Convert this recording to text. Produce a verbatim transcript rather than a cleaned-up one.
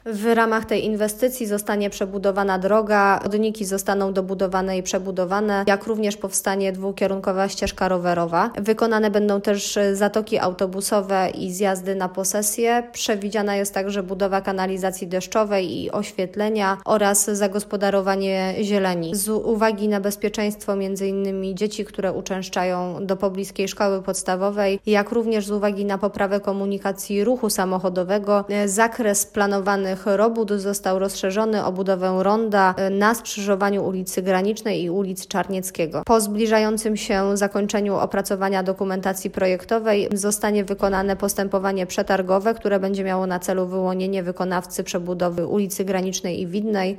W ramach tej inwestycji zostanie przebudowana droga, chodniki zostaną dobudowane i przebudowane, jak również powstanie dwukierunkowa ścieżka rowerowa. Wykonane będą też zatoki autobusowe i zjazdy na posesje. Przewidziana jest także budowa kanalizacji deszczowej i oświetlenia oraz zagospodarowanie zieleni. Z uwagi na bezpieczeństwo między innymi dzieci, które uczęszczają do pobliskiej szkoły podstawowej, jak również z uwagi na poprawę komunikacji ruchu samochodowego, zakres planowanych robót został rozszerzony o budowę ronda na skrzyżowaniu ulicy Granicznej i ulicy Czarnieckiego. Po zbliżającym się zakończeniu opracowania dokumentacji projektowej zostanie wykonane postępowanie przetargowe, które będzie miało na celu wyłonienie wykonawcy przebudowy ulicy Granicznej i Widnej.